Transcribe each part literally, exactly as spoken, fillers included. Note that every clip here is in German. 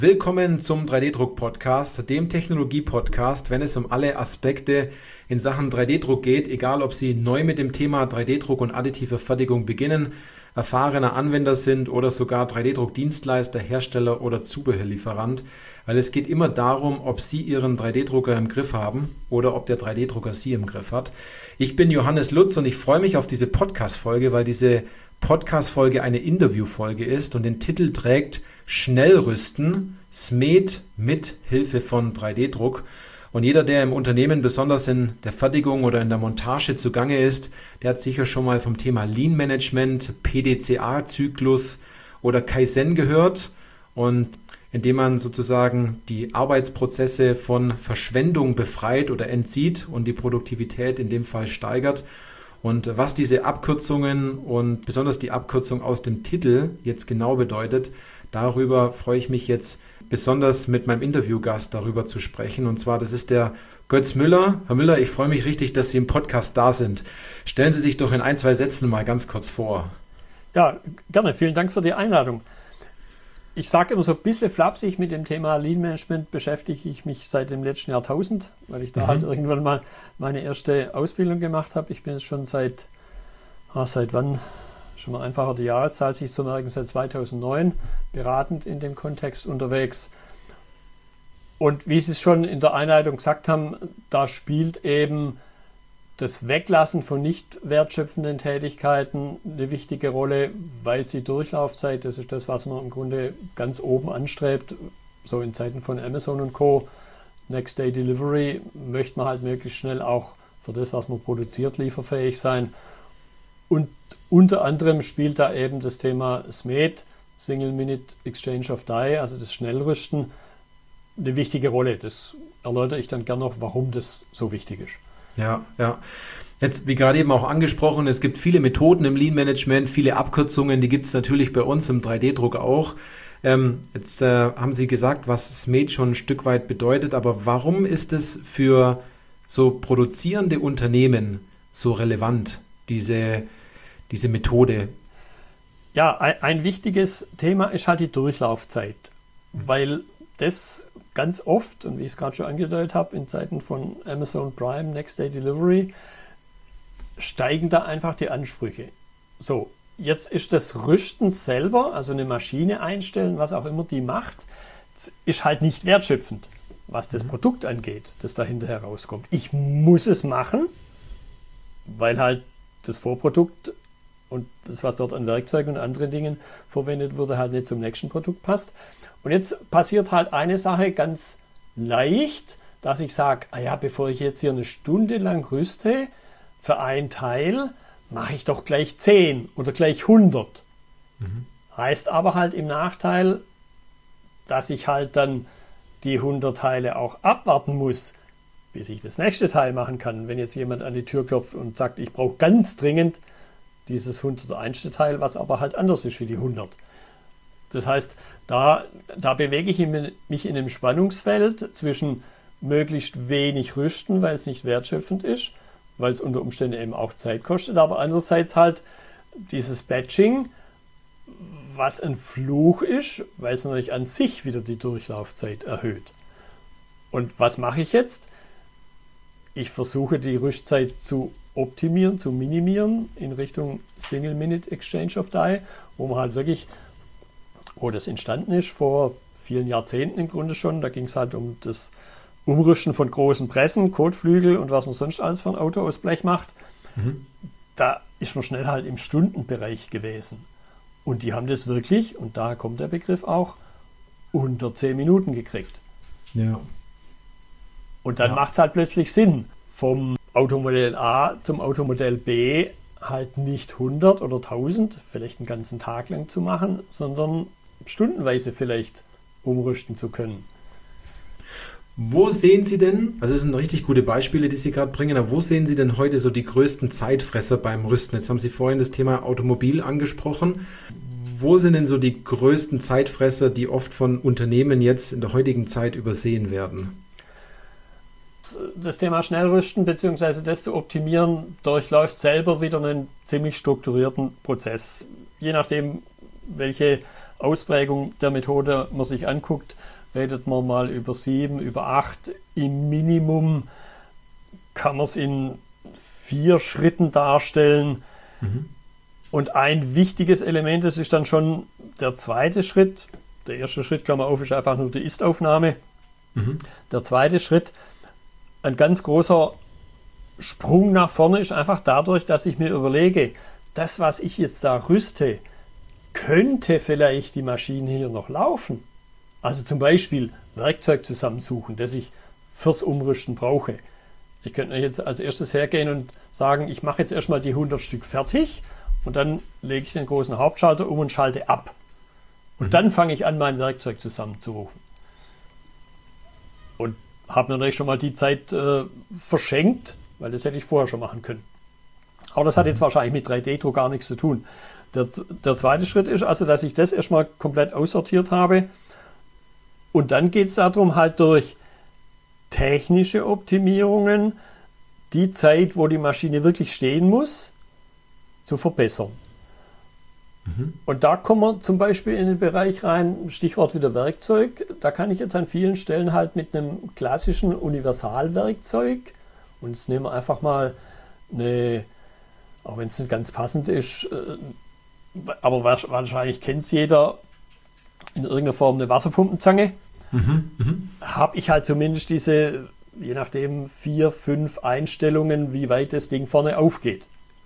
Willkommen zum drei D-Druck-Podcast, dem Technologie-Podcast, wenn es um alle Aspekte in Sachen drei D-Druck geht, egal ob Sie neu mit dem Thema drei D-Druck und additive Fertigung beginnen, erfahrener Anwender sind oder sogar drei D-Druck-Dienstleister, Hersteller oder Zubehörlieferant, weil es geht immer darum, ob Sie Ihren drei D-Drucker im Griff haben oder ob der drei D-Drucker Sie im Griff hat. Ich bin Johannes Lutz und ich freue mich auf diese Podcast-Folge, weil diese Podcast-Folge eine Interview-Folge ist und den Titel trägt Schnellrüsten, S M E D mit Hilfe von drei D-Druck. Und jeder, der im Unternehmen besonders in der Fertigung oder in der Montage zugange ist, der hat sicher schon mal vom Thema Lean Management, P D C A-Zyklus oder Kaizen gehört. Und indem man sozusagen die Arbeitsprozesse von Verschwendung befreit oder entzieht und die Produktivität in dem Fall steigert. Und was diese Abkürzungen und besonders die Abkürzung aus dem Titel jetzt genau bedeutet, darüber freue ich mich jetzt besonders mit meinem Interviewgast darüber zu sprechen. Und zwar, das ist der Götz Müller. Herr Müller, ich freue mich richtig, dass Sie im Podcast da sind. Stellen Sie sich doch in ein, zwei Sätzen mal ganz kurz vor. Ja, gerne. Vielen Dank für die Einladung. Ich sage immer so ein bisschen flapsig, mit dem Thema Lean Management beschäftige ich mich seit dem letzten Jahrtausend, weil ich da mhm. halt irgendwann mal meine erste Ausbildung gemacht habe. Ich bin jetzt schon seit, ah, seit wann, schon mal einfacher die Jahreszahl sich zu merken, seit zweitausendneun beratend in dem Kontext unterwegs. Und wie Sie es schon in der Einleitung gesagt haben, da spielt eben das Weglassen von nicht wertschöpfenden Tätigkeiten eine wichtige Rolle, weil die Durchlaufzeit, das ist das, was man im Grunde ganz oben anstrebt, so in Zeiten von Amazon und Co. Next Day Delivery möchte man halt möglichst schnell auch für das, was man produziert, lieferfähig sein. Und unter anderem spielt da eben das Thema S M E D, Single Minute Exchange of Die, also das Schnellrüsten, eine wichtige Rolle. Das erläutere ich dann gerne noch, warum das so wichtig ist. Ja, ja. Jetzt, wie gerade eben auch angesprochen, es gibt viele Methoden im Lean Management, viele Abkürzungen, die gibt es natürlich bei uns im drei D-Druck auch. Ähm, jetzt äh, haben Sie gesagt, was S M E D schon ein Stück weit bedeutet, aber warum ist es für so produzierende Unternehmen so relevant, diese, diese Methode? Ja, ein, ein wichtiges Thema ist halt die Durchlaufzeit, mhm. weil das ganz oft, und wie ich es gerade schon angedeutet habe, in Zeiten von Amazon Prime, Next Day Delivery, steigen da einfach die Ansprüche. So, jetzt ist das Rüsten selber, also eine Maschine einstellen, was auch immer die macht, ist halt nicht wertschöpfend, was das mhm. Produkt angeht, das da hinterher rauskommt. Ich muss es machen, weil halt das Vorprodukt und das, was dort an Werkzeugen und anderen Dingen verwendet wurde, halt nicht zum nächsten Produkt passt. Und jetzt passiert halt eine Sache ganz leicht, dass ich sage, ah ja, bevor ich jetzt hier eine Stunde lang rüste, für ein Teil mache ich doch gleich zehn oder gleich hundert. Mhm. Heißt aber halt im Nachteil, dass ich halt dann die hundert Teile auch abwarten muss, bis ich das nächste Teil machen kann. Wenn jetzt jemand an die Tür klopft und sagt, ich brauche ganz dringend dieses hunderteins. Teil, was aber halt anders ist wie die hundert. Das heißt, da, da bewege ich mich in einem Spannungsfeld zwischen möglichst wenig rüsten, weil es nicht wertschöpfend ist, weil es unter Umständen eben auch Zeit kostet, aber andererseits halt dieses Batching, was ein Fluch ist, weil es natürlich an sich wieder die Durchlaufzeit erhöht. Und was mache ich jetzt? Ich versuche die Rüstzeit zu optimieren, zu minimieren in Richtung Single Minute Exchange of Die, wo man halt wirklich, wo das entstanden ist, vor vielen Jahrzehnten im Grunde schon, da ging es halt um das Umrüsten von großen Pressen, Kotflügel und was man sonst alles für ein Auto aus Blech macht. Mhm. Da ist man schnell halt im Stundenbereich gewesen. Und die haben das wirklich, und da kommt der Begriff auch, unter zehn Minuten gekriegt. Ja. Und dann ja. macht es halt plötzlich Sinn, vom Automodell A zum Automodell B halt nicht hundert oder tausend, vielleicht einen ganzen Tag lang zu machen, sondern stundenweise vielleicht umrüsten zu können. Wo sehen Sie denn, also das sind richtig gute Beispiele, die Sie gerade bringen, aber wo sehen Sie denn heute so die größten Zeitfresser beim Rüsten? Jetzt haben Sie vorhin das Thema Automobil angesprochen. Wo sind denn so die größten Zeitfresser, die oft von Unternehmen jetzt in der heutigen Zeit übersehen werden? Das Thema Schnellrüsten bzw. das zu optimieren durchläuft selber wieder einen ziemlich strukturierten Prozess. Je nachdem, welche Ausprägung der Methode man sich anguckt, redet man mal über sieben, über acht. Im Minimum kann man es in vier Schritten darstellen. Mhm. Und ein wichtiges Element, das ist dann schon der zweite Schritt. Der erste Schritt, Klammer auf, ist einfach nur die Ist-Aufnahme. Mhm. Der zweite Schritt, ein ganz großer Sprung nach vorne, ist einfach dadurch, dass ich mir überlege, das, was ich jetzt da rüste, könnte vielleicht die Maschine hier noch laufen. Also zum Beispiel Werkzeug zusammensuchen, das ich fürs Umrüsten brauche. Ich könnte jetzt als erstes hergehen und sagen, ich mache jetzt erstmal die hundert Stück fertig und dann lege ich den großen Hauptschalter um und schalte ab. Und mhm. dann fange ich an, mein Werkzeug zusammenzurufen. Und habe natürlich schon mal die Zeit äh, verschenkt, weil das hätte ich vorher schon machen können. Aber das hat jetzt wahrscheinlich mit drei D-Druck gar nichts zu tun. Der, der zweite Schritt ist also, dass ich das erstmal komplett aussortiert habe. Und dann geht es darum, halt durch technische Optimierungen die Zeit, wo die Maschine wirklich stehen muss, zu verbessern. Mhm. Und da kommen wir zum Beispiel in den Bereich rein, Stichwort wieder Werkzeug. Da kann ich jetzt an vielen Stellen halt mit einem klassischen Universalwerkzeug, und jetzt nehmen wir einfach mal eine, auch wenn es nicht ganz passend ist, aber wahrscheinlich kennt es jeder, in irgendeiner Form eine Wasserpumpenzange. Mhm, mhm. Habe ich halt zumindest diese, je nachdem, vier, fünf Einstellungen, wie weit das Ding vorne aufgeht.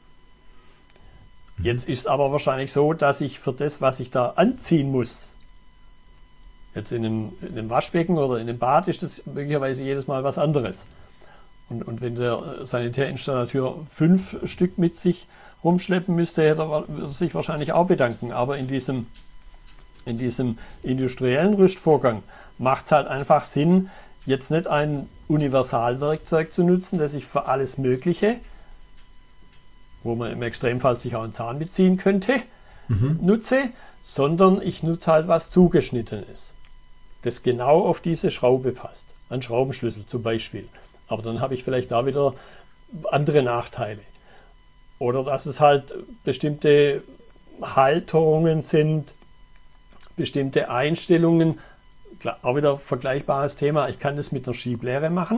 Mhm. Jetzt ist es aber wahrscheinlich so, dass ich für das, was ich da anziehen muss, jetzt in einem, in einem Waschbecken oder in einem Bad, ist das möglicherweise jedes Mal was anderes. Und, und wenn der Sanitärinstallateur fünf Stück mit sich rumschleppen müsste, hätte er, würde er sich wahrscheinlich auch bedanken. Aber in diesem, in diesem industriellen Rüstvorgang macht es halt einfach Sinn, jetzt nicht ein Universalwerkzeug zu nutzen, das ich für alles Mögliche, wo man im Extremfall sich auch einen Zahn mitziehen könnte, mhm. nutze, sondern ich nutze halt was Zugeschnittenes, das genau auf diese Schraube passt. Ein Schraubenschlüssel zum Beispiel. Aber dann habe ich vielleicht da wieder andere Nachteile. Oder dass es halt bestimmte Halterungen sind, bestimmte Einstellungen. Klar, auch wieder vergleichbares Thema. Ich kann das mit einer Schieblehre machen.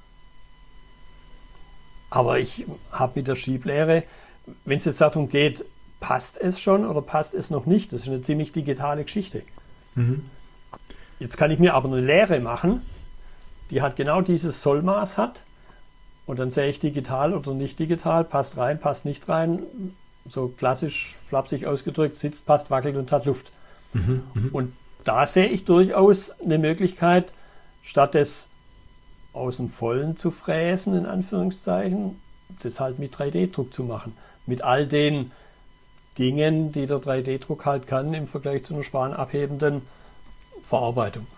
Aber ich habe mit der Schieblehre, wenn es jetzt darum geht, passt es schon oder passt es noch nicht? Das ist eine ziemlich digitale Geschichte. Mhm. Jetzt kann ich mir aber eine Lehre machen, die hat genau dieses Sollmaß hat. Und dann sehe ich digital oder nicht digital, passt rein, passt nicht rein. So klassisch flapsig ausgedrückt, sitzt, passt, wackelt und hat Luft. Mhm, und da sehe ich durchaus eine Möglichkeit, statt es aus dem Vollen zu fräsen, in Anführungszeichen, das halt mit drei D-Druck zu machen. Mit all den Dingen, die der drei D-Druck halt kann im Vergleich zu einer spanabhebenden Verarbeitung.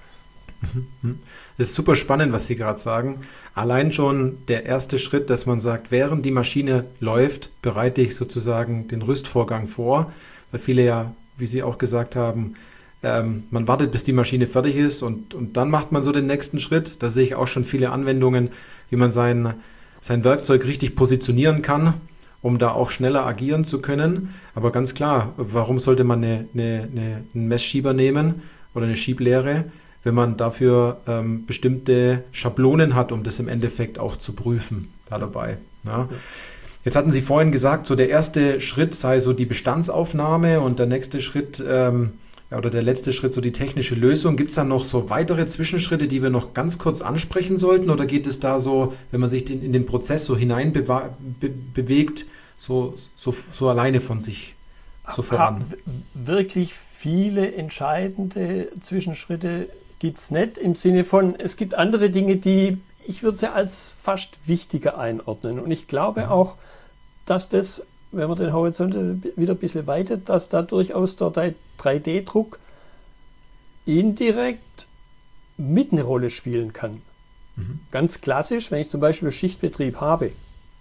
Das ist super spannend, was Sie gerade sagen. Allein schon der erste Schritt, dass man sagt, während die Maschine läuft, bereite ich sozusagen den Rüstvorgang vor, weil viele ja, wie Sie auch gesagt haben, ähm, man wartet, bis die Maschine fertig ist und, und dann macht man so den nächsten Schritt. Da sehe ich auch schon viele Anwendungen, wie man sein, sein Werkzeug richtig positionieren kann, um da auch schneller agieren zu können. Aber ganz klar, warum sollte man eine, eine, eine, einen Messschieber nehmen oder eine Schieblehre, wenn man dafür ähm, bestimmte Schablonen hat, um das im Endeffekt auch zu prüfen da dabei. Ja. Jetzt hatten Sie vorhin gesagt, so der erste Schritt sei so die Bestandsaufnahme und der nächste Schritt ähm, ja, oder der letzte Schritt so die technische Lösung. Gibt es da noch so weitere Zwischenschritte, die wir noch ganz kurz ansprechen sollten, oder geht es da so, wenn man sich in, in den Prozess so hinein be- be- bewegt, so, so, so alleine von sich so voran? Wirklich viele entscheidende Zwischenschritte gibt es nicht, im Sinne von, es gibt andere Dinge, die ich würde sie als fast wichtiger einordnen. Und ich glaube auch, dass das, wenn man den Horizont wieder ein bisschen weitet, dass da durchaus der drei D-Druck indirekt mit eine Rolle spielen kann. Mhm. Ganz klassisch, wenn ich zum Beispiel Schichtbetrieb habe.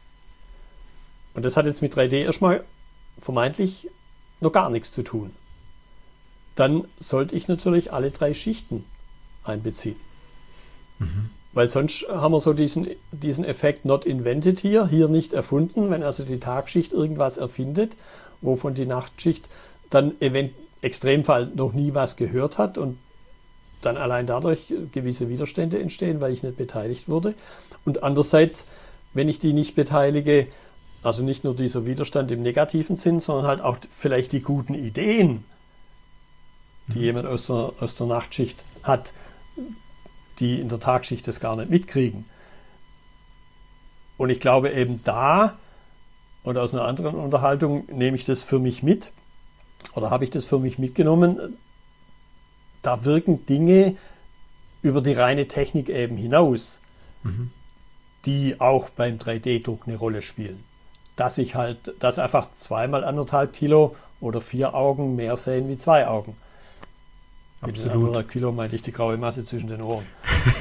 Und das hat jetzt mit drei D erstmal vermeintlich noch gar nichts zu tun. Dann sollte ich natürlich alle drei Schichten einbeziehen. Mhm. Weil sonst haben wir so diesen, diesen Effekt not invented hier, hier nicht erfunden, wenn also die Tagschicht irgendwas erfindet, wovon die Nachtschicht dann im Extremfall noch nie was gehört hat und dann allein dadurch gewisse Widerstände entstehen, weil ich nicht beteiligt wurde. Und andererseits, wenn ich die nicht beteilige, also nicht nur dieser Widerstand im negativen Sinn, sondern halt auch vielleicht die guten Ideen, die mhm. jemand aus der, aus der Nachtschicht hat, die in der Tagschicht das gar nicht mitkriegen. Und ich glaube eben da, und aus einer anderen Unterhaltung nehme ich das für mich mit, oder habe ich das für mich mitgenommen, da wirken Dinge über die reine Technik eben hinaus, mhm. die auch beim drei D-Druck eine Rolle spielen. Dass ich halt, dass einfach zweimal anderthalb Kilo oder vier Augen mehr sehen wie zwei Augen. Mit den anderthalb Kilo meinte ich die graue Masse zwischen den Ohren.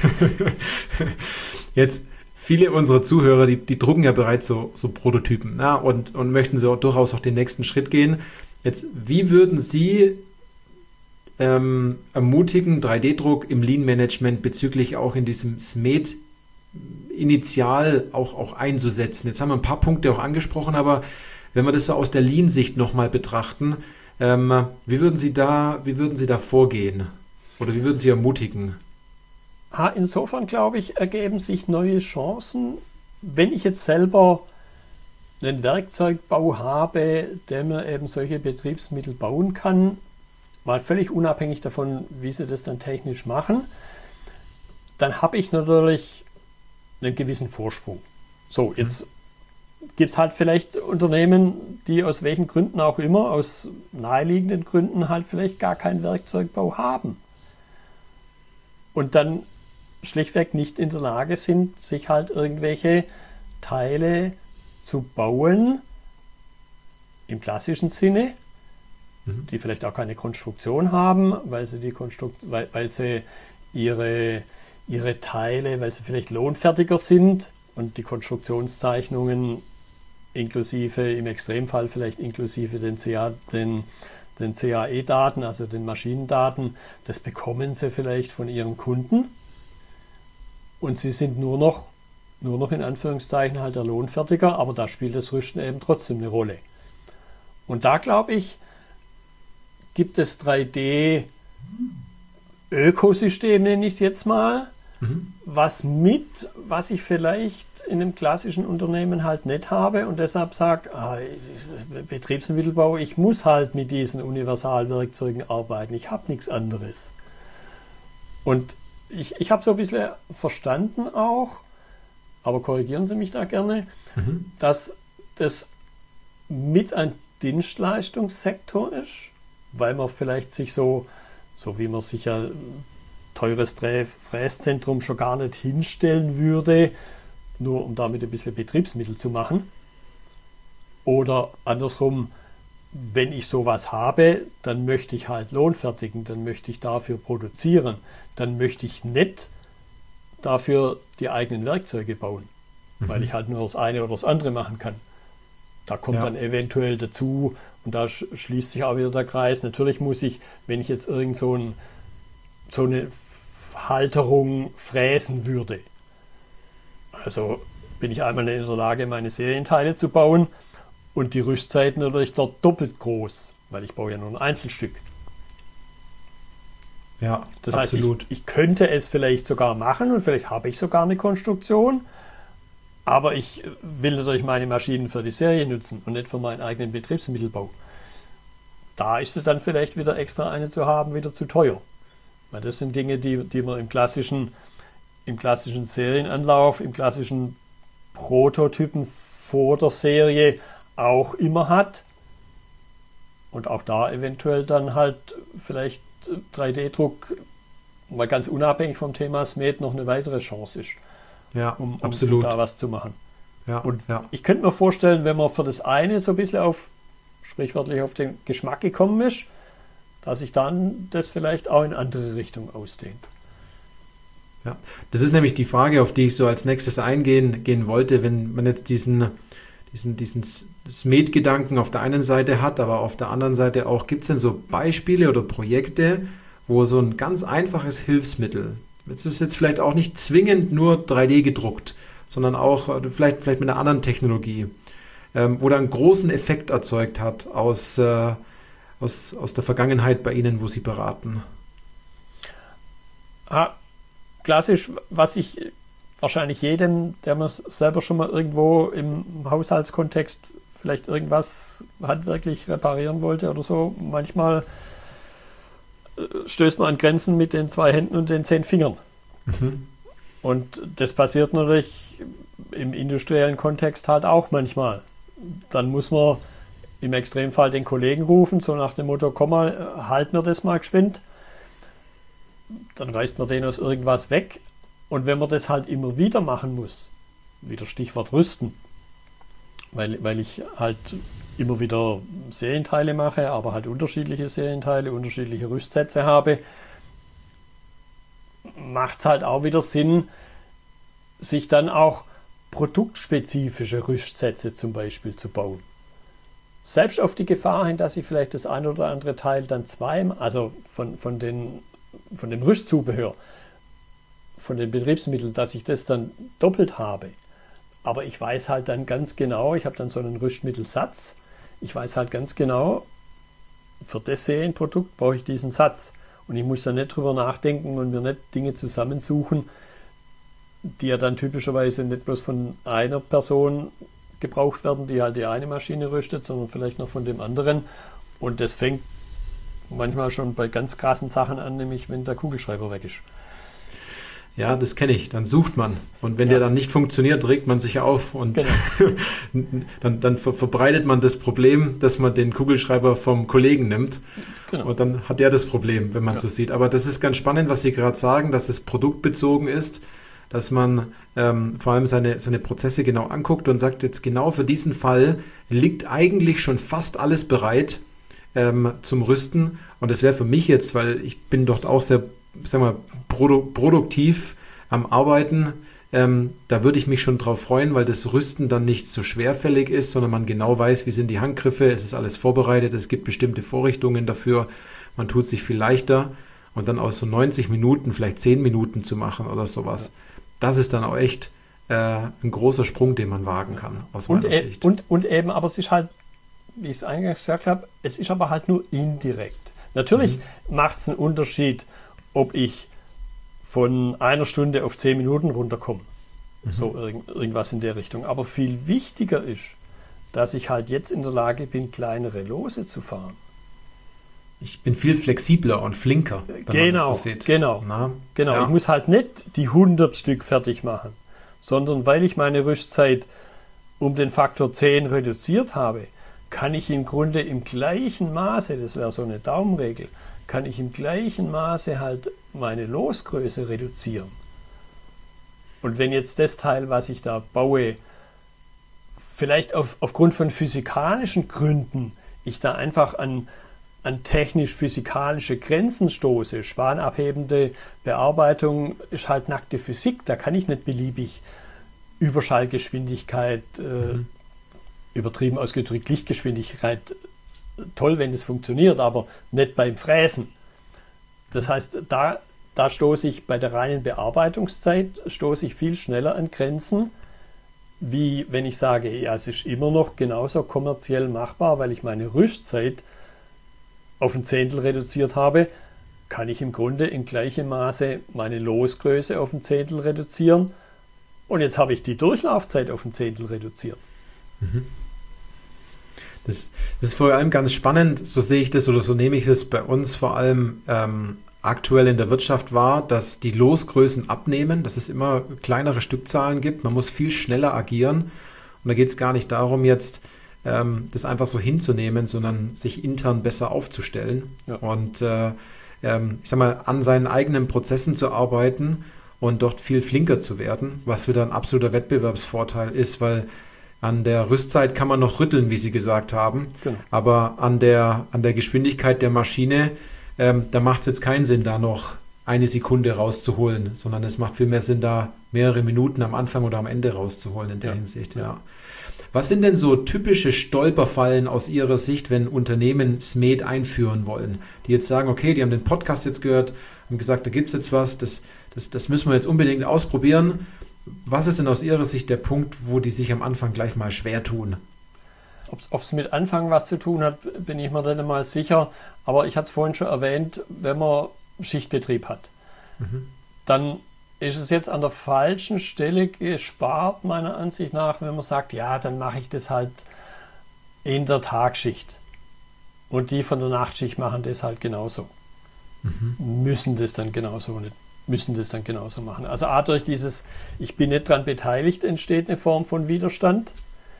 Jetzt, viele unserer Zuhörer, die, die drucken ja bereits so, so Prototypen, na, und, und möchten so durchaus auch den nächsten Schritt gehen. Jetzt, wie würden Sie ähm, ermutigen, drei D-Druck im Lean-Management bezüglich auch in diesem S M E D initial auch, auch einzusetzen? Jetzt haben wir ein paar Punkte auch angesprochen, aber wenn wir das so aus der Lean-Sicht nochmal betrachten, ähm, wie würden Sie da, wie würden Sie da vorgehen? Oder wie würden Sie ermutigen? Insofern, glaube ich, ergeben sich neue Chancen, wenn ich jetzt selber einen Werkzeugbau habe, der mir eben solche Betriebsmittel bauen kann, mal völlig unabhängig davon, wie sie das dann technisch machen, dann habe ich natürlich einen gewissen Vorsprung. So, jetzt gibt es halt vielleicht Unternehmen, die aus welchen Gründen auch immer, aus naheliegenden Gründen halt vielleicht gar keinen Werkzeugbau haben. Und dann schlichtweg nicht in der Lage sind, sich halt irgendwelche Teile zu bauen, im klassischen Sinne, mhm. die vielleicht auch keine Konstruktion haben, weil sie die Konstrukt weil, weil sie ihre, ihre Teile, weil sie vielleicht lohnfertiger sind und die Konstruktionszeichnungen inklusive, im Extremfall vielleicht inklusive den, C A, den, den C A E-Daten, also den Maschinendaten, das bekommen sie vielleicht von ihren Kunden und sie sind nur noch Nur noch in Anführungszeichen halt der Lohnfertiger, aber da spielt das Rüsten eben trotzdem eine Rolle. Und da, glaube ich, gibt es drei D-Ökosystem, nenne ich es jetzt mal, mhm. was mit, was ich vielleicht in einem klassischen Unternehmen halt nicht habe und deshalb sage, ah, Betriebsmittelbau, ich muss halt mit diesen Universalwerkzeugen arbeiten, ich habe nichts anderes. Und ich, ich habe so ein bisschen verstanden auch, aber korrigieren Sie mich da gerne, mhm. dass das mit ein Dienstleistungssektor ist, weil man vielleicht sich so, so wie man sich ja ein teures Dreh- Fräszentrum schon gar nicht hinstellen würde, nur um damit ein bisschen Betriebsmittel zu machen. Oder andersrum, wenn ich sowas habe, dann möchte ich halt lohnfertigen, dann möchte ich dafür produzieren, dann möchte ich nicht dafür die eigenen Werkzeuge bauen, mhm. weil ich halt nur das eine oder das andere machen kann. Da kommt ja. dann eventuell dazu, und da sch- schließt sich auch wieder der Kreis, natürlich muss ich, wenn ich jetzt irgend so, ein, so eine Halterung fräsen würde, also bin ich einmal in der Lage, meine Serienteile zu bauen und die Rüstzeiten natürlich dort doppelt groß, weil ich baue ja nur ein Einzelstück. Ja, das absolut. heißt, ich, ich könnte es vielleicht sogar machen und vielleicht habe ich sogar eine Konstruktion, aber ich will natürlich meine Maschinen für die Serie nutzen und nicht für meinen eigenen Betriebsmittelbau. Da ist es dann vielleicht wieder extra eine zu haben, wieder zu teuer. Weil das sind Dinge, die, die man im klassischen, im klassischen Serienanlauf, im klassischen Prototypen vor der Serie auch immer hat. Und auch da eventuell dann halt vielleicht drei D-Druck, mal ganz unabhängig vom Thema S M E D, noch eine weitere Chance ist, ja, um, um, absolut. um da was zu machen. Ja, und ja. ich könnte mir vorstellen, wenn man für das eine so ein bisschen auf, sprichwörtlich auf den Geschmack gekommen ist, dass sich dann das vielleicht auch in andere Richtung ausdehnt. Ja, das ist nämlich die Frage, auf die ich so als nächstes eingehen gehen wollte, wenn man jetzt diesen diesen, diesen S M E D-Gedanken auf der einen Seite hat, aber auf der anderen Seite auch, gibt es denn so Beispiele oder Projekte, wo so ein ganz einfaches Hilfsmittel, das ist jetzt vielleicht auch nicht zwingend nur drei D gedruckt, sondern auch vielleicht, vielleicht mit einer anderen Technologie, ähm, wo da einen großen Effekt erzeugt hat aus, äh, aus, aus der Vergangenheit bei Ihnen, wo Sie beraten? Ah, klassisch, was ich wahrscheinlich jedem, der man selber schon mal irgendwo im Haushaltskontext vielleicht irgendwas handwerklich reparieren wollte oder so, manchmal stößt man an Grenzen mit den zwei Händen und den zehn Fingern. Mhm. Und das passiert natürlich im industriellen Kontext halt auch manchmal. Dann muss man im Extremfall den Kollegen rufen, so nach dem Motto, komm mal, halt mir das mal geschwind. Dann reißt man den aus irgendwas weg. Und wenn man das halt immer wieder machen muss, wieder Stichwort Rüsten, weil, weil ich halt immer wieder Serienteile mache, aber halt unterschiedliche Serienteile, unterschiedliche Rüstsätze habe, macht es halt auch wieder Sinn, sich dann auch produktspezifische Rüstsätze zum Beispiel zu bauen. Selbst auf die Gefahr hin, dass ich vielleicht das ein oder andere Teil dann zweimal, also von, von, den, von dem Rüstzubehör, von den Betriebsmitteln, dass ich das dann doppelt habe. Aber ich weiß halt dann ganz genau, ich habe dann so einen Rüstmittelsatz, ich weiß halt ganz genau, für das Serienprodukt brauche ich diesen Satz. Und ich muss dann nicht drüber nachdenken und mir nicht Dinge zusammensuchen, die ja dann typischerweise nicht bloß von einer Person gebraucht werden, die halt die eine Maschine rüstet, sondern vielleicht noch von dem anderen. Und das fängt manchmal schon bei ganz krassen Sachen an, nämlich wenn der Kugelschreiber weg ist. Ja, das kenne ich. Dann sucht man. Und wenn Ja. der dann nicht funktioniert, regt man sich auf und Genau. dann, dann ver verbreitet man das Problem, dass man den Kugelschreiber vom Kollegen nimmt. Genau. Und dann hat der das Problem, wenn man es Ja. so sieht. Aber das ist ganz spannend, was Sie gerade sagen, dass es produktbezogen ist, dass man ähm, vor allem seine, seine Prozesse genau anguckt und sagt, jetzt genau für diesen Fall liegt eigentlich schon fast alles bereit ähm, zum Rüsten. Und das wäre für mich jetzt, weil ich bin dort auch sehr, sagen wir, produ produktiv am Arbeiten, ähm, da würde ich mich schon drauf freuen, weil das Rüsten dann nicht so schwerfällig ist, sondern man genau weiß, wie sind die Handgriffe, es ist alles vorbereitet, es gibt bestimmte Vorrichtungen dafür, man tut sich viel leichter und dann aus so neunzig Minuten vielleicht zehn Minuten zu machen oder sowas, das ist dann auch echt äh, ein großer Sprung, den man wagen kann, aus Und, meiner e Sicht. und, und eben, aber es ist halt, wie ich es eingangs gesagt habe, es ist aber halt nur indirekt. Natürlich mhm. macht es einen Unterschied, ob ich von einer Stunde auf zehn Minuten runterkomme. Mhm. So irgend, irgendwas in der Richtung. Aber viel wichtiger ist, dass ich halt jetzt in der Lage bin, kleinere Lose zu fahren. Ich bin viel flexibler und flinker, wenn Genau, man das so sieht. genau. Na, genau. ja. Ich muss halt nicht die hundert Stück fertig machen, sondern weil ich meine Rüstzeit um den Faktor zehn reduziert habe, kann ich im Grunde im gleichen Maße, das wäre so eine Daumenregel, kann ich im gleichen Maße halt meine Losgröße reduzieren. Und wenn jetzt das Teil, was ich da baue, vielleicht auf, aufgrund von physikalischen Gründen ich da einfach an, an technisch-physikalische Grenzen stoße, spanabhebende Bearbeitung ist halt nackte Physik, da kann ich nicht beliebig Überschallgeschwindigkeit, äh, mhm. übertrieben ausgedrückt Lichtgeschwindigkeit, toll, wenn es funktioniert, aber nicht beim Fräsen. Das heißt, da, da stoße ich bei der reinen Bearbeitungszeit stoße ich viel schneller an Grenzen, wie wenn ich sage, ja, es ist immer noch genauso kommerziell machbar, weil ich meine Rüstzeit auf ein Zehntel reduziert habe, kann ich im Grunde in gleichem Maße meine Losgröße auf ein Zehntel reduzieren und jetzt habe ich die Durchlaufzeit auf ein Zehntel reduziert. Mhm. Das, das ist vor allem ganz spannend, so sehe ich das oder so nehme ich das bei uns vor allem ähm, aktuell in der Wirtschaft wahr, dass die Losgrößen abnehmen, dass es immer kleinere Stückzahlen gibt, man muss viel schneller agieren und da geht es gar nicht darum jetzt ähm, das einfach so hinzunehmen, sondern sich intern besser aufzustellen ja. und äh, ähm, ich sag mal, an seinen eigenen Prozessen zu arbeiten und dort viel flinker zu werden, was wieder ein absoluter Wettbewerbsvorteil ist, weil an der Rüstzeit kann man noch rütteln, wie Sie gesagt haben, genau. aber an der, an der Geschwindigkeit der Maschine, ähm, da macht es jetzt keinen Sinn, da noch eine Sekunde rauszuholen, sondern es macht viel mehr Sinn, da mehrere Minuten am Anfang oder am Ende rauszuholen in der ja. Hinsicht. Ja. Was sind denn so typische Stolperfallen aus Ihrer Sicht, wenn Unternehmen S M E D einführen wollen? Die jetzt sagen, okay, die haben den Podcast jetzt gehört, haben gesagt, da gibt es jetzt was, das, das, das müssen wir jetzt unbedingt ausprobieren. Was ist denn aus Ihrer Sicht der Punkt, wo die sich am Anfang gleich mal schwer tun? Ob es mit Anfang was zu tun hat, bin ich mir nicht einmal sicher. Aber ich hatte es vorhin schon erwähnt, wenn man Schichtbetrieb hat. Mhm. dann ist es jetzt an der falschen Stelle gespart, meiner Ansicht nach, wenn man sagt, ja, dann mache ich das halt in der Tagschicht. Und die von der Nachtschicht machen das halt genauso. Mhm. Müssen das dann genauso nicht, müssen das dann genauso machen. Also A, durch dieses, ich bin nicht daran beteiligt, entsteht eine Form von Widerstand.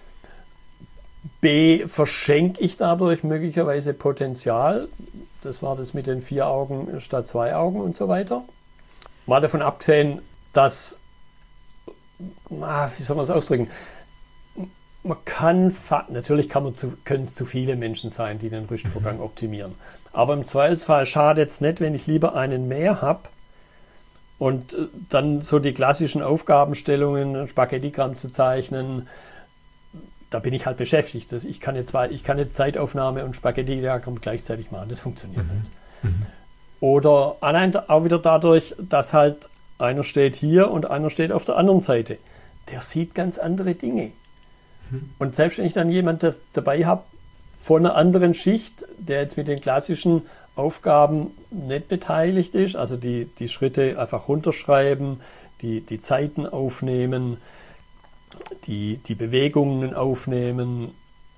B, verschenke ich dadurch möglicherweise Potenzial. Das war das mit den vier Augen statt zwei Augen und so weiter. Mal davon abgesehen, dass, wie soll man es ausdrücken, man kann, natürlich kann man zu, können es zu viele Menschen sein, die den Rüstvorgang optimieren. Aber im Zweifelsfall schadet es nicht, wenn ich lieber einen mehr habe und dann so die klassischen Aufgabenstellungen, ein Spaghettigramm zu zeichnen, da bin ich halt beschäftigt. Ich kann jetzt, ich kann jetzt Zeitaufnahme und Spaghettigramm gleichzeitig machen, das funktioniert mhm. nicht. Mhm. Oder allein auch wieder dadurch, dass halt einer steht hier und einer steht auf der anderen Seite. Der sieht ganz andere Dinge. Mhm. Und selbst wenn ich dann jemanden dabei habe von einer anderen Schicht, der jetzt mit den klassischen Aufgaben nicht beteiligt ist, also die, die Schritte einfach runterschreiben, die, die Zeiten aufnehmen, die, die Bewegungen aufnehmen,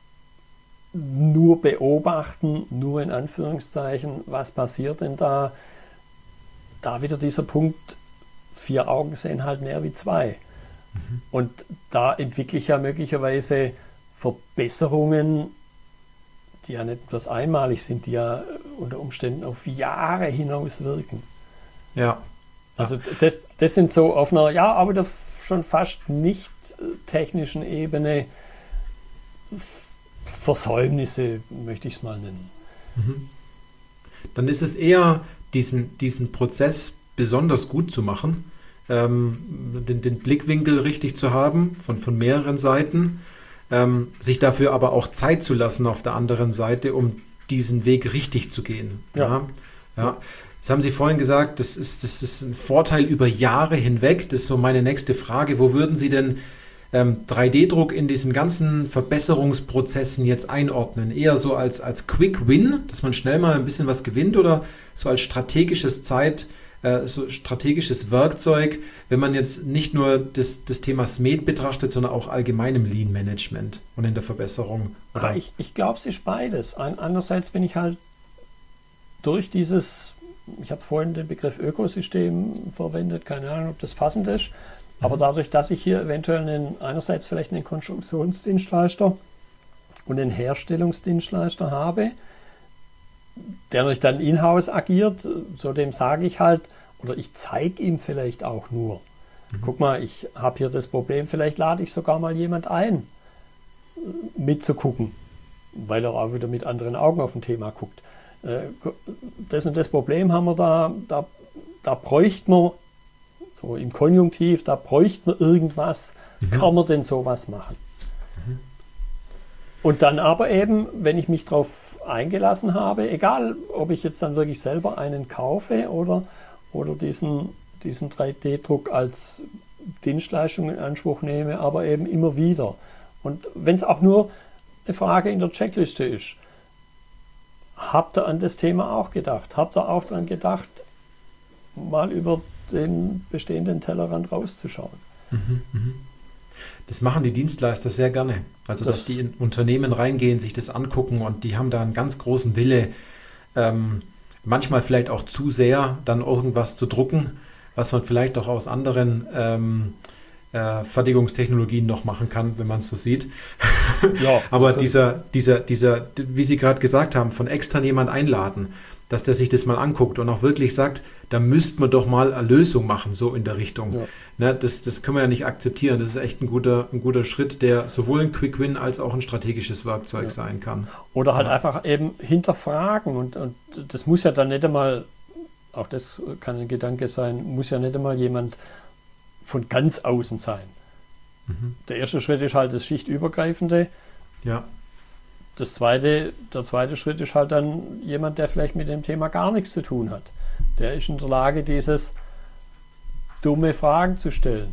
nur beobachten, nur in Anführungszeichen, was passiert denn da? Da wieder dieser Punkt, vier Augen sehen halt mehr wie zwei. Mhm. Und da entwickle ich ja möglicherweise Verbesserungen, die ja nicht bloß einmalig sind, die ja unter Umständen auf Jahre hinaus wirken. Ja. Also das, das sind so auf einer, ja, aber da schon fast nicht technischen Ebene Versäumnisse, möchte ich es mal nennen. Mhm. Dann ist es eher, diesen, diesen Prozess besonders gut zu machen, ähm, den, den Blickwinkel richtig zu haben von, von mehreren Seiten, ähm, sich dafür aber auch Zeit zu lassen auf der anderen Seite, um diesen Weg richtig zu gehen. Ja. Ja, ja. Das haben Sie vorhin gesagt, das ist, das ist ein Vorteil über Jahre hinweg. Das ist so meine nächste Frage. Wo würden Sie denn drei D Druck in diesen ganzen Verbesserungsprozessen jetzt einordnen? Eher so als, als Quick Win, dass man schnell mal ein bisschen was gewinnt, oder so als strategisches Zeit, äh, so strategisches Werkzeug, wenn man jetzt nicht nur das, das Thema S M E D betrachtet, sondern auch allgemein im Lean Management und in der Verbesserung? Ah, ich ich glaube, es ist beides. Ein, einerseits bin ich halt durch dieses, ich habe vorhin den Begriff Ökosystem verwendet, keine Ahnung, ob das passend ist. Aber dadurch, dass ich hier eventuell einen, einerseits vielleicht einen Konstruktionsdienstleister und einen Herstellungsdienstleister habe, der natürlich dann in-house agiert, so dem sage ich halt, oder ich zeige ihm vielleicht auch nur, mhm. guck mal, ich habe hier das Problem, vielleicht lade ich sogar mal jemand ein, mitzugucken, weil er auch wieder mit anderen Augen auf ein Thema guckt. Das und das Problem haben wir da, da, da bräuchte man, so im Konjunktiv, da bräuchte man irgendwas, mhm. kann man denn sowas machen? Mhm. Und dann aber eben, wenn ich mich darauf eingelassen habe, egal ob ich jetzt dann wirklich selber einen kaufe oder, oder diesen, diesen drei D Druck als Dienstleistung in Anspruch nehme, aber eben immer wieder. Und wenn es auch nur eine Frage in der Checkliste ist, habt ihr an das Thema auch gedacht? Habt ihr auch daran gedacht, mal über den bestehenden Tellerrand rauszuschauen? Mhm, mhm. Das machen die Dienstleister sehr gerne. Also, das, dass die in Unternehmen reingehen, sich das angucken, und die haben da einen ganz großen Wille, ähm, manchmal vielleicht auch zu sehr, dann irgendwas zu drucken, was man vielleicht auch aus anderen ähm, äh, Fertigungstechnologien noch machen kann, wenn man es so sieht. Ja, aber dieser, dieser, dieser, wie Sie gerade gesagt haben, von extern jemand einladen, dass der sich das mal anguckt und auch wirklich sagt, da müsste man doch mal eine Lösung machen, so in der Richtung. Ja. Ne, das, das können wir ja nicht akzeptieren. Das ist echt ein guter, ein guter Schritt, der sowohl ein Quick-Win als auch ein strategisches Werkzeug ja. sein kann. Oder halt ja. einfach eben hinterfragen. Und, und das muss ja dann nicht einmal, auch das kann ein Gedanke sein, muss ja nicht einmal jemand von ganz außen sein. Mhm. Der erste Schritt ist halt das Schichtübergreifende. Ja. Das zweite, der zweite Schritt ist halt dann jemand, der vielleicht mit dem Thema gar nichts zu tun hat. Der ist in der Lage, dieses dumme Fragen zu stellen,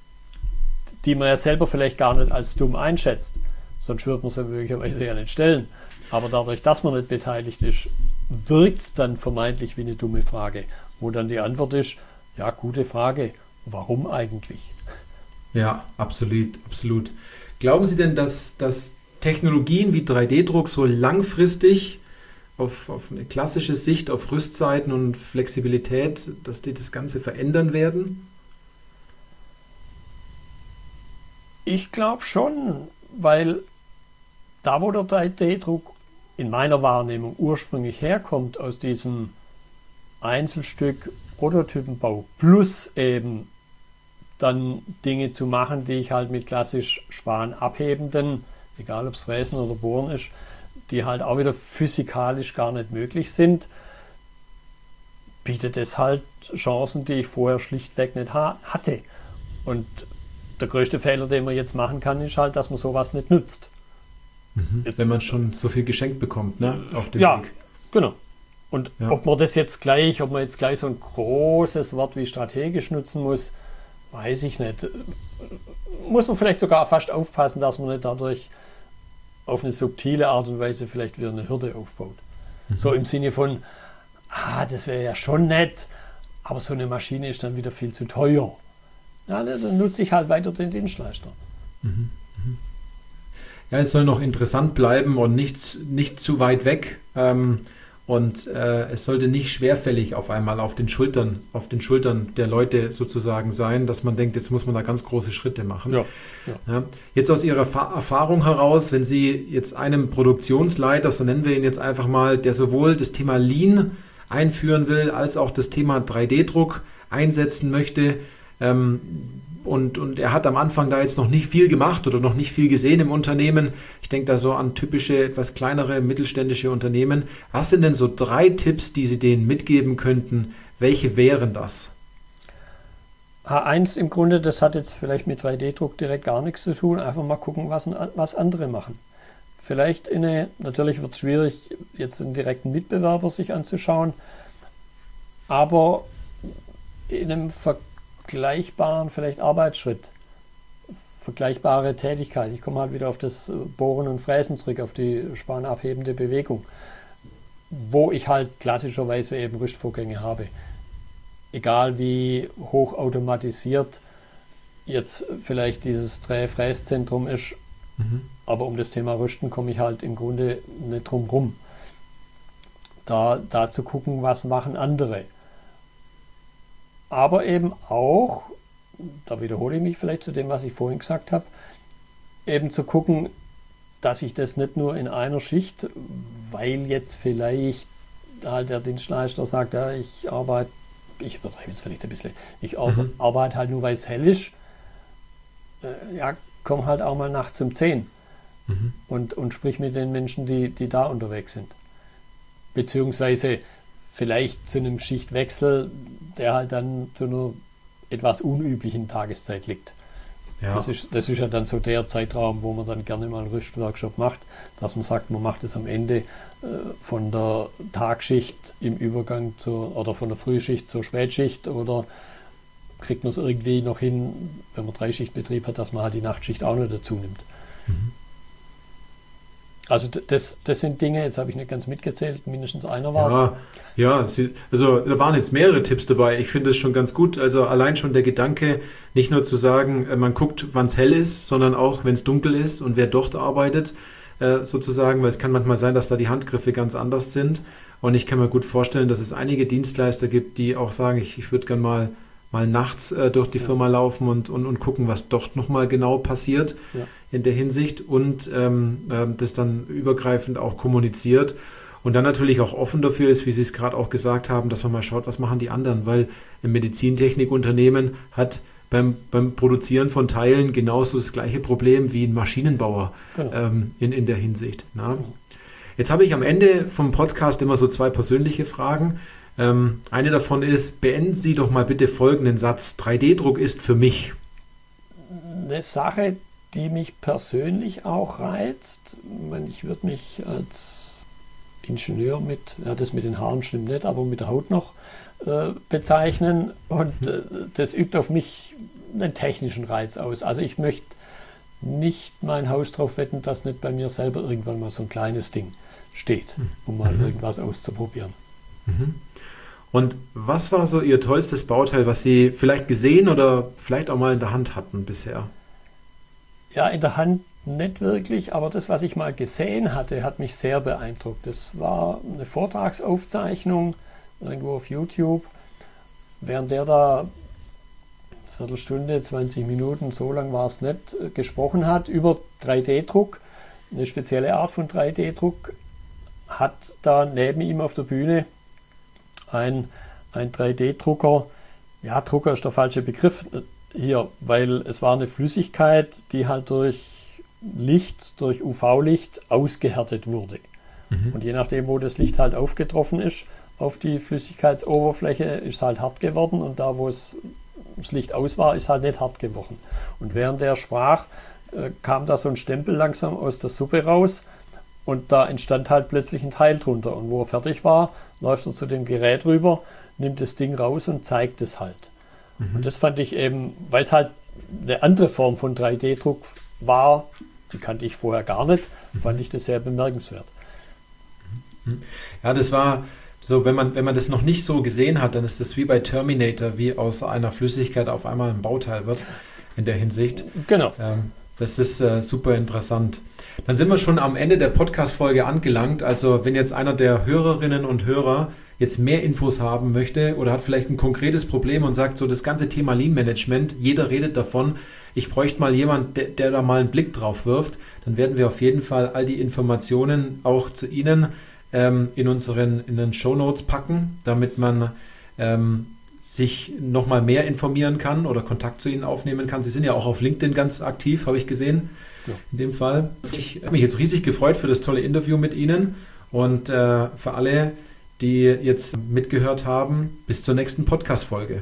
die man ja selber vielleicht gar nicht als dumm einschätzt. Sonst würde man sie möglicherweise ja nicht stellen. Aber dadurch, dass man nicht beteiligt ist, wirkt es dann vermeintlich wie eine dumme Frage, wo dann die Antwort ist, Ja, gute Frage. Warum eigentlich? Ja, absolut, absolut. Glauben Sie denn, dass, dass Technologien wie drei D Druck so langfristig auf, auf eine klassische Sicht auf Rüstzeiten und Flexibilität, dass die das Ganze verändern werden? Ich glaube schon, weil da, wo der drei D Druck in meiner Wahrnehmung ursprünglich herkommt, aus diesem Einzelstück Prototypenbau plus eben dann Dinge zu machen, die ich halt mit klassisch spanabhebenden, egal ob es Fräsen oder Bohren ist, die halt auch wieder physikalisch gar nicht möglich sind, bietet es halt Chancen, die ich vorher schlichtweg nicht ha- hatte. Und der größte Fehler, den man jetzt machen kann, ist halt, dass man sowas nicht nutzt. Mhm. Jetzt, wenn man schon so viel geschenkt bekommt, ne, auf dem ja, Weg. Genau. Und ja. ob man das jetzt gleich, ob man jetzt gleich so ein großes Wort wie strategisch nutzen muss, weiß ich nicht. Muss man vielleicht sogar fast aufpassen, dass man nicht dadurch auf eine subtile Art und Weise vielleicht wieder eine Hürde aufbaut. Mhm. So im Sinne von, ah, das wäre ja schon nett, aber so eine Maschine ist dann wieder viel zu teuer. Ja, dann nutze ich halt weiter den Dienstleister. Mhm. Ja, es soll noch interessant bleiben und nicht, nicht zu weit weg. Ähm, und äh, es sollte nicht schwerfällig auf einmal auf den Schultern, auf den Schultern der Leute sozusagen sein, dass man denkt, jetzt muss man da ganz große Schritte machen. Ja, ja. Ja, jetzt aus Ihrer Fa- Erfahrung heraus, wenn Sie jetzt einem Produktionsleiter, so nennen wir ihn jetzt einfach mal, der sowohl das Thema Lean einführen will, als auch das Thema drei D Druck einsetzen möchte, ähm, Und, und er hat am Anfang da jetzt noch nicht viel gemacht oder noch nicht viel gesehen im Unternehmen. Ich denke da so an typische, etwas kleinere, mittelständische Unternehmen. Was sind denn so drei Tipps, die Sie denen mitgeben könnten? Welche wären das? H eins im Grunde, das hat jetzt vielleicht mit drei D Druck direkt gar nichts zu tun. Einfach mal gucken, was, was andere machen. Vielleicht in eine, natürlich wird es schwierig, jetzt einen direkten Mitbewerber sich anzuschauen, aber in einem Vergleich vergleichbaren vielleicht Arbeitsschritt, vergleichbare Tätigkeit. Ich komme halt wieder auf das Bohren und Fräsen zurück, auf die spanabhebende Bewegung, wo ich halt klassischerweise eben Rüstvorgänge habe. Egal wie hochautomatisiert jetzt vielleicht dieses Dreh-Fräszentrum ist, mhm. aber um das Thema Rüsten komme ich halt im Grunde nicht drum rum. Da, da zu gucken, was machen andere. Aber eben auch, da wiederhole ich mich vielleicht zu dem, was ich vorhin gesagt habe, eben zu gucken, dass ich das nicht nur in einer Schicht, weil jetzt vielleicht halt der Dienstleister sagt, ja, ich arbeite, ich übertreibe jetzt vielleicht ein bisschen, ich mhm. arbeite halt nur, weil es hell ist, äh, ja, komm halt auch mal nachts um zehn mhm. und, und sprich mit den Menschen, die, die da unterwegs sind. Beziehungsweise vielleicht zu einem Schichtwechsel, der halt dann zu einer etwas unüblichen Tageszeit liegt. Ja. Das ist, das ist ja dann so der Zeitraum, wo man dann gerne mal einen Rüstworkshop macht, dass man sagt, man macht es am Ende äh, von der Tagschicht im Übergang zur, oder von der Frühschicht zur Spätschicht, oder kriegt man es irgendwie noch hin, wenn man Dreischichtbetrieb hat, dass man halt die Nachtschicht auch noch dazu nimmt. Mhm. Also das, das sind Dinge, jetzt habe ich nicht ganz mitgezählt, mindestens einer war es. Ja, ja, also da waren jetzt mehrere Tipps dabei. Ich finde es schon ganz gut. Also allein schon der Gedanke, nicht nur zu sagen, man guckt, wann es hell ist, sondern auch, wenn es dunkel ist und wer dort arbeitet, sozusagen, weil es kann manchmal sein, dass da die Handgriffe ganz anders sind. Und ich kann mir gut vorstellen, dass es einige Dienstleister gibt, die auch sagen, ich, ich würde gerne mal mal nachts äh, durch die ja. Firma laufen und, und, und gucken, was dort nochmal genau passiert ja. in der Hinsicht und ähm, äh, das dann übergreifend auch kommuniziert und dann natürlich auch offen dafür ist, wie Sie es gerade auch gesagt haben, dass man mal schaut, was machen die anderen, weil ein Medizintechnikunternehmen hat beim, beim Produzieren von Teilen genauso das gleiche Problem wie ein Maschinenbauer genau. ähm, in, in der Hinsicht. Na? Genau. Jetzt habe ich am Ende vom Podcast immer so zwei persönliche Fragen. Ähm, eine davon ist, beenden Sie doch mal bitte folgenden Satz. drei D Druck ist für mich eine Sache, die mich persönlich auch reizt. Ich meine, ich würde mich als Ingenieur mit, ja, das mit den Haaren stimmt nicht, aber mit der Haut noch äh, bezeichnen. Und äh, das übt auf mich einen technischen Reiz aus. Also ich möchte nicht mein Haus drauf wetten, dass nicht bei mir selber irgendwann mal so ein kleines Ding steht, um mal mhm. irgendwas auszuprobieren. Mhm. Und was war so Ihr tollstes Bauteil, was Sie vielleicht gesehen oder vielleicht auch mal in der Hand hatten bisher? Ja, in der Hand nicht wirklich, aber das, was ich mal gesehen hatte, hat mich sehr beeindruckt. Das war eine Vortragsaufzeichnung irgendwo auf YouTube, während der da eine Viertelstunde, zwanzig Minuten, so lang war es nicht, gesprochen hat über drei D Druck. Eine spezielle Art von drei D Druck hat da neben ihm auf der Bühne ein, ein drei D Drucker, ja, Drucker ist der falsche Begriff hier, weil es war eine Flüssigkeit, die halt durch Licht, durch U V-Licht ausgehärtet wurde. Mhm. Und je nachdem, wo das Licht halt aufgetroffen ist, auf die Flüssigkeitsoberfläche, ist es halt hart geworden und da, wo es das Licht aus war, ist halt nicht hart geworden. Und während der sprach, äh, kam da so ein Stempel langsam aus der Suppe raus und da entstand halt plötzlich ein Teil drunter. Und wo er fertig war, läuft er zu dem Gerät rüber, nimmt das Ding raus und zeigt es halt. Mhm. Und das fand ich eben, weil es halt eine andere Form von drei D Druck war, die kannte ich vorher gar nicht, fand ich das sehr bemerkenswert. Ja, das war so, wenn man, wenn man das noch nicht so gesehen hat, dann ist das wie bei Terminator, wie aus einer Flüssigkeit auf einmal ein Bauteil wird in der Hinsicht. Genau. Ähm, das ist äh, super interessant. Dann sind wir schon am Ende der Podcast-Folge angelangt. Also wenn jetzt einer der Hörerinnen und Hörer jetzt mehr Infos haben möchte oder hat vielleicht ein konkretes Problem und sagt, so das ganze Thema Lean-Management, jeder redet davon, ich bräuchte mal jemand, der, der da mal einen Blick drauf wirft, dann werden wir auf jeden Fall all die Informationen auch zu Ihnen ähm, in unseren in den Shownotes packen, damit man ähm, sich nochmal mehr informieren kann oder Kontakt zu Ihnen aufnehmen kann. Sie sind ja auch auf LinkedIn ganz aktiv, habe ich gesehen, ja. In dem Fall. Ich habe mich jetzt riesig gefreut für das tolle Interview mit Ihnen und äh, für alle, die jetzt mitgehört haben, bis zur nächsten Podcast-Folge.